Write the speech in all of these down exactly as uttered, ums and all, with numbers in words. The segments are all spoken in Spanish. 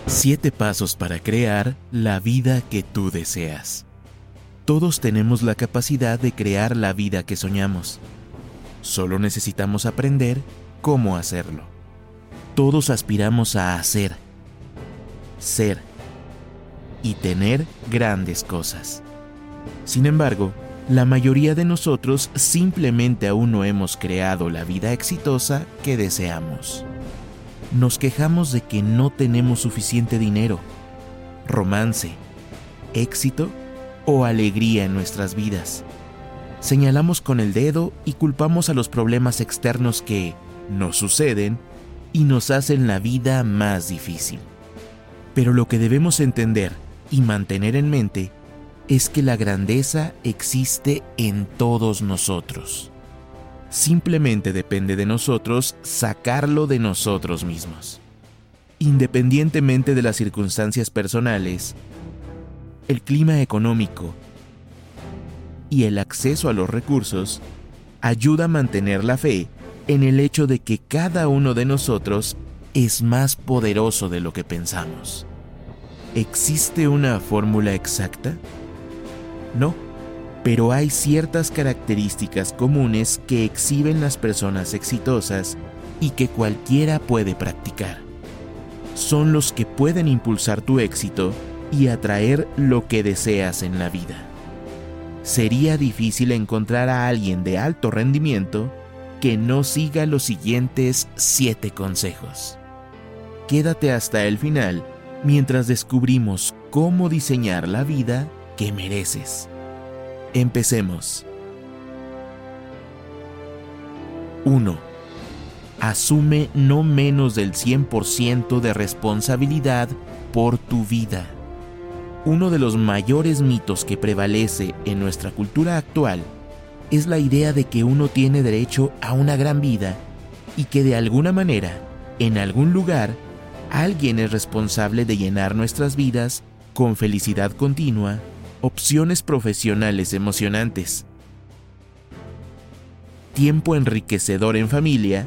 Siete pasos para crear la vida que tú deseas. Todos tenemos la capacidad de crear la vida que soñamos. Solo necesitamos aprender cómo hacerlo. Todos aspiramos a hacer, ser y tener grandes cosas. Sin embargo, la mayoría de nosotros simplemente aún no hemos creado la vida exitosa que deseamos. Nos quejamos de que no tenemos suficiente dinero, romance, éxito o alegría en nuestras vidas. Señalamos con el dedo y culpamos a los problemas externos que nos suceden y nos hacen la vida más difícil. Pero lo que debemos entender y mantener en mente es que la grandeza existe en todos nosotros. Simplemente depende de nosotros sacarlo de nosotros mismos. Independientemente de las circunstancias personales, el clima económico y el acceso a los recursos ayuda a mantener la fe en el hecho de que cada uno de nosotros es más poderoso de lo que pensamos. ¿Existe una fórmula exacta? No. Pero hay ciertas características comunes que exhiben las personas exitosas y que cualquiera puede practicar. Son los que pueden impulsar tu éxito y atraer lo que deseas en la vida. Sería difícil encontrar a alguien de alto rendimiento que no siga los siguientes siete consejos. Quédate hasta el final mientras descubrimos cómo diseñar la vida que mereces. Empecemos. uno. Asume no menos del cien por ciento de responsabilidad por tu vida. Uno de los mayores mitos que prevalece en nuestra cultura actual es la idea de que uno tiene derecho a una gran vida y que de alguna manera, en algún lugar, alguien es responsable de llenar nuestras vidas con felicidad continua, opciones profesionales emocionantes, tiempo enriquecedor en familia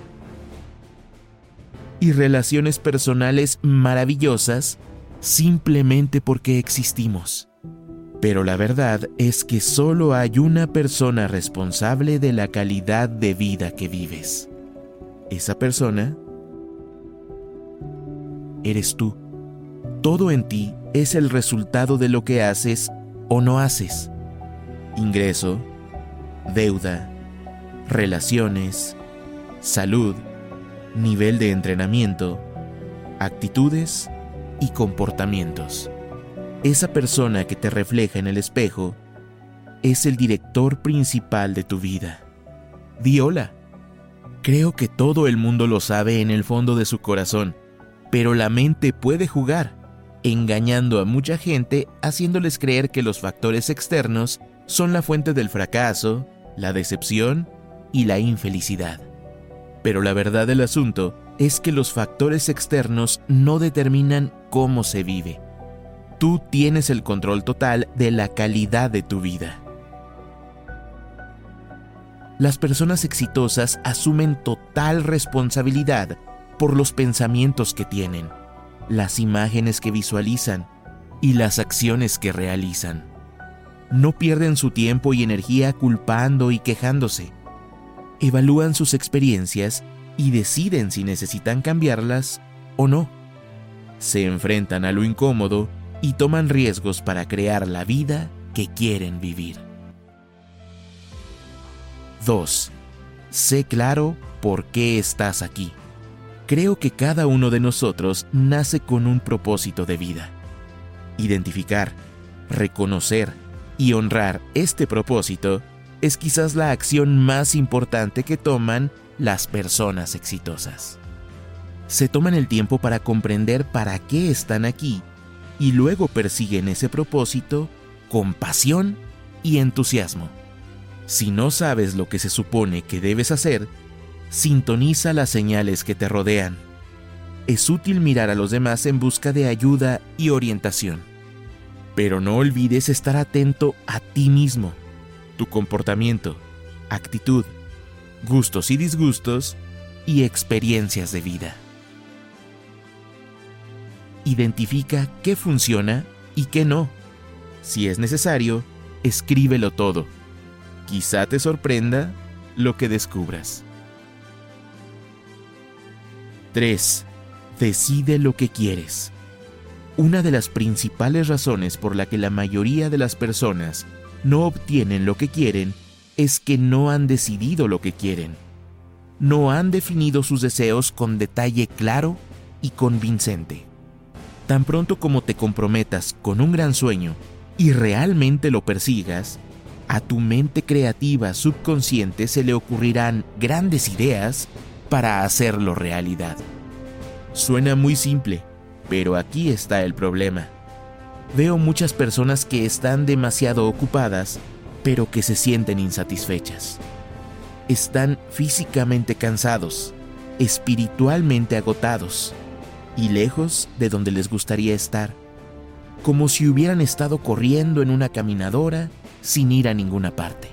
y relaciones personales maravillosas simplemente porque existimos. Pero la verdad es que solo hay una persona responsable de la calidad de vida que vives. Esa persona eres tú. Todo en ti es el resultado de lo que haces o no haces. Ingreso, deuda, relaciones, salud, nivel de entrenamiento, actitudes y comportamientos. Esa persona que te refleja en el espejo es el director principal de tu vida. Di hola. Creo que todo el mundo lo sabe en el fondo de su corazón, pero la mente puede jugar, engañando a mucha gente, haciéndoles creer que los factores externos son la fuente del fracaso, la decepción y la infelicidad. Pero la verdad del asunto es que los factores externos no determinan cómo se vive. Tú tienes el control total de la calidad de tu vida. Las personas exitosas asumen total responsabilidad por los pensamientos que tienen, las imágenes que visualizan y las acciones que realizan. No pierden su tiempo y energía culpando y quejándose. Evalúan sus experiencias y deciden si necesitan cambiarlas o no. Se enfrentan a lo incómodo y toman riesgos para crear la vida que quieren vivir. dos. Sé claro por qué estás aquí. Creo que cada uno de nosotros nace con un propósito de vida. Identificar, reconocer y honrar este propósito es quizás la acción más importante que toman las personas exitosas. Se toman el tiempo para comprender para qué están aquí y luego persiguen ese propósito con pasión y entusiasmo. Si no sabes lo que se supone que debes hacer, sintoniza las señales que te rodean. Es útil mirar a los demás en busca de ayuda y orientación. Pero no olvides estar atento a ti mismo, tu comportamiento, actitud, gustos y disgustos y experiencias de vida. Identifica qué funciona y qué no. Si es necesario, escríbelo todo. Quizá te sorprenda lo que descubras. tres. Decide lo que quieres. Una de las principales razones por la que la mayoría de las personas no obtienen lo que quieren es que no han decidido lo que quieren. No han definido sus deseos con detalle claro y convincente. Tan pronto como te comprometas con un gran sueño y realmente lo persigas, a tu mente creativa subconsciente se le ocurrirán grandes ideas para hacerlo realidad. Suena muy simple, pero aquí está el problema. Veo muchas personas que están demasiado ocupadas, pero que se sienten insatisfechas. Están físicamente cansados, espiritualmente agotados y lejos de donde les gustaría estar, como si hubieran estado corriendo en una caminadora sin ir a ninguna parte.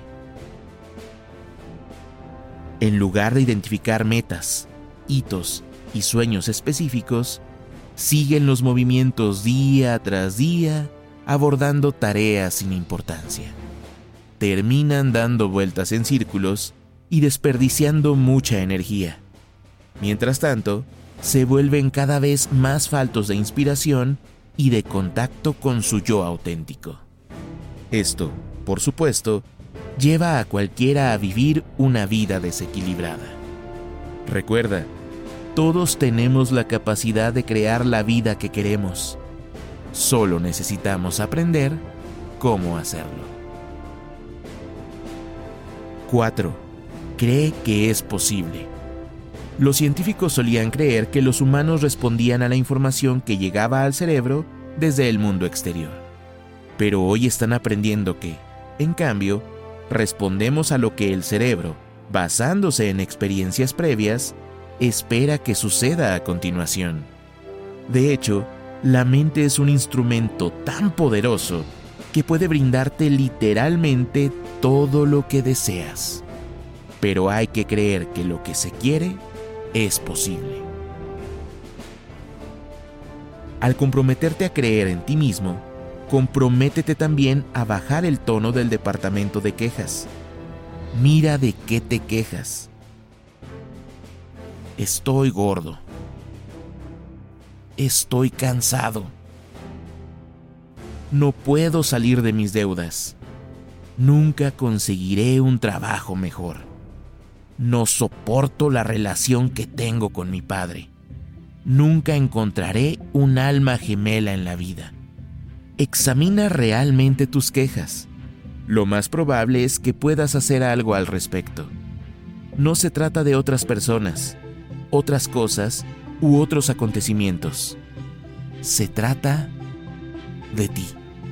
En lugar de identificar metas, hitos y sueños específicos, siguen los movimientos día tras día, abordando tareas sin importancia. Terminan dando vueltas en círculos y desperdiciando mucha energía. Mientras tanto, se vuelven cada vez más faltos de inspiración y de contacto con su yo auténtico. Esto, por supuesto, lleva a cualquiera a vivir una vida desequilibrada. Recuerda, todos tenemos la capacidad de crear la vida que queremos. Solo necesitamos aprender cómo hacerlo. cuatro. Cree que es posible. Los científicos solían creer que los humanos respondían a la información que llegaba al cerebro desde el mundo exterior. Pero hoy están aprendiendo que, en cambio, respondemos a lo que el cerebro, basándose en experiencias previas, espera que suceda a continuación. De hecho, la mente es un instrumento tan poderoso que puede brindarte literalmente todo lo que deseas. Pero hay que creer que lo que se quiere es posible. Al comprometerte a creer en ti mismo, comprométete también a bajar el tono del departamento de quejas. Mira de qué te quejas. Estoy gordo. Estoy cansado. No puedo salir de mis deudas. Nunca conseguiré un trabajo mejor. No soporto la relación que tengo con mi padre. Nunca encontraré un alma gemela en la vida. Examina realmente tus quejas. Lo más probable es que puedas hacer algo al respecto. No se trata de otras personas, otras cosas u otros acontecimientos. Se trata de ti.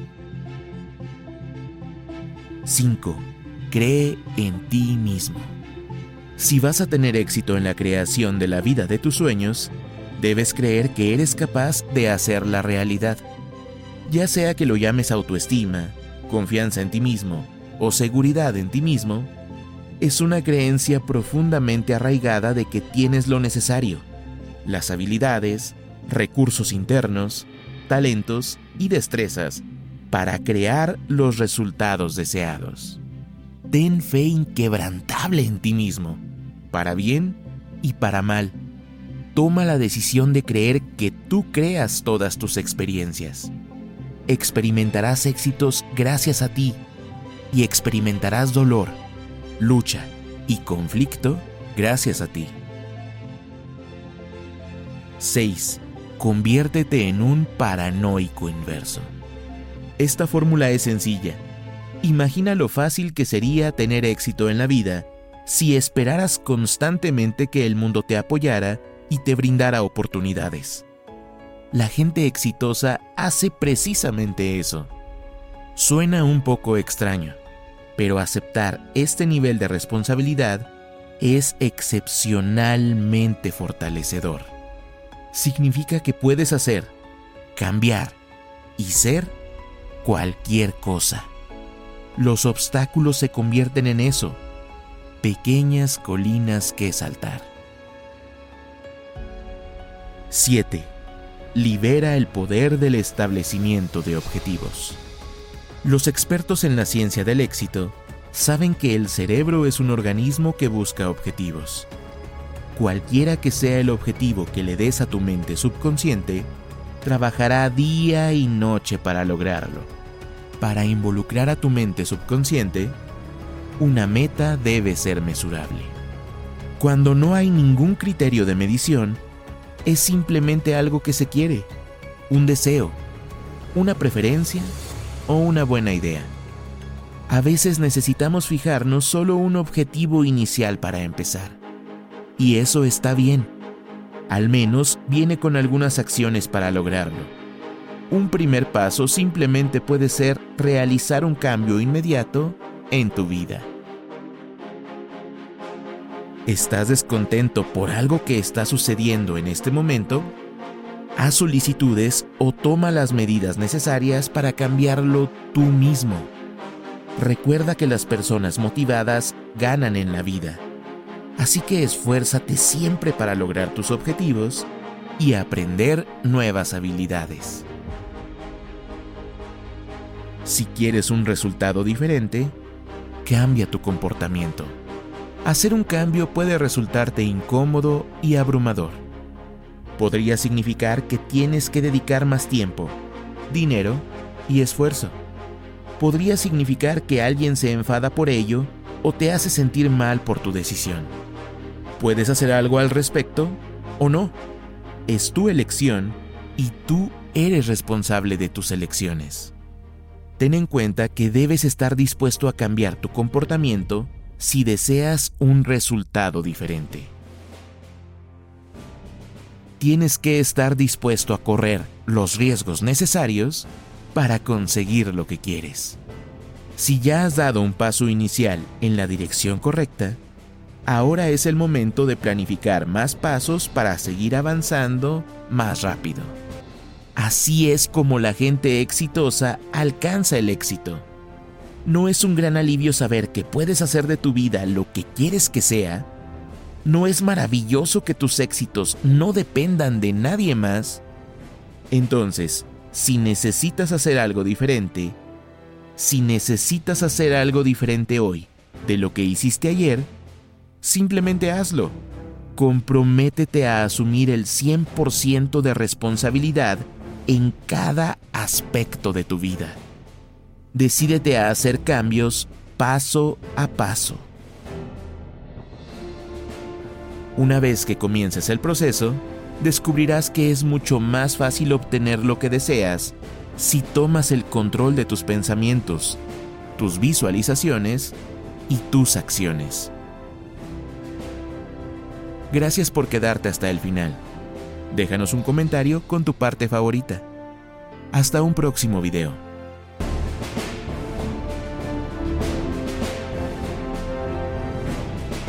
cinco. Cree en ti mismo. Si vas a tener éxito en la creación de la vida de tus sueños, debes creer que eres capaz de hacerla realidad. Ya sea que lo llames autoestima, confianza en ti mismo o seguridad en ti mismo, es una creencia profundamente arraigada de que tienes lo necesario, las habilidades, recursos internos, talentos y destrezas para crear los resultados deseados. Ten fe inquebrantable en ti mismo, para bien y para mal. Toma la decisión de creer que tú creas todas tus experiencias. Experimentarás éxitos gracias a ti y experimentarás dolor, lucha y conflicto gracias a ti. seis. Conviértete en un paranoico inverso. Esta fórmula es sencilla. Imagina lo fácil que sería tener éxito en la vida si esperaras constantemente que el mundo te apoyara y te brindara oportunidades. La gente exitosa hace precisamente eso. Suena un poco extraño, pero aceptar este nivel de responsabilidad es excepcionalmente fortalecedor. Significa que puedes hacer, cambiar y ser cualquier cosa. Los obstáculos se convierten en eso, pequeñas colinas que saltar. siete. libera el poder del establecimiento de objetivos. Los expertos en la ciencia del éxito saben que el cerebro es un organismo que busca objetivos. Cualquiera que sea el objetivo que le des a tu mente subconsciente, trabajará día y noche para lograrlo. Para involucrar a tu mente subconsciente, una meta debe ser mesurable. Cuando no hay ningún criterio de medición, es simplemente algo que se quiere, un deseo, una preferencia o una buena idea. A veces necesitamos fijarnos solo un objetivo inicial para empezar. Y eso está bien. Al menos viene con algunas acciones para lograrlo. Un primer paso simplemente puede ser realizar un cambio inmediato en tu vida. ¿Estás descontento por algo que está sucediendo en este momento? Haz solicitudes o toma las medidas necesarias para cambiarlo tú mismo. Recuerda que las personas motivadas ganan en la vida. Así que esfuérzate siempre para lograr tus objetivos y aprender nuevas habilidades. Si quieres un resultado diferente, cambia tu comportamiento. Hacer un cambio puede resultarte incómodo y abrumador. Podría significar que tienes que dedicar más tiempo, dinero y esfuerzo. Podría significar que alguien se enfada por ello o te hace sentir mal por tu decisión. Puedes hacer algo al respecto o no. Es tu elección y tú eres responsable de tus elecciones. Ten en cuenta que debes estar dispuesto a cambiar tu comportamiento si deseas un resultado diferente. Tienes que estar dispuesto a correr los riesgos necesarios para conseguir lo que quieres. Si ya has dado un paso inicial en la dirección correcta, ahora es el momento de planificar más pasos para seguir avanzando más rápido. Así es como la gente exitosa alcanza el éxito. ¿No es un gran alivio saber que puedes hacer de tu vida lo que quieres que sea? ¿No es maravilloso que tus éxitos no dependan de nadie más? Entonces, si necesitas hacer algo diferente, si necesitas hacer algo diferente hoy de lo que hiciste ayer, simplemente hazlo. Comprométete a asumir el cien por ciento de responsabilidad en cada aspecto de tu vida. Decídete a hacer cambios paso a paso. Una vez que comiences el proceso, descubrirás que es mucho más fácil obtener lo que deseas si tomas el control de tus pensamientos, tus visualizaciones y tus acciones. Gracias por quedarte hasta el final. Déjanos un comentario con tu parte favorita. Hasta un próximo video.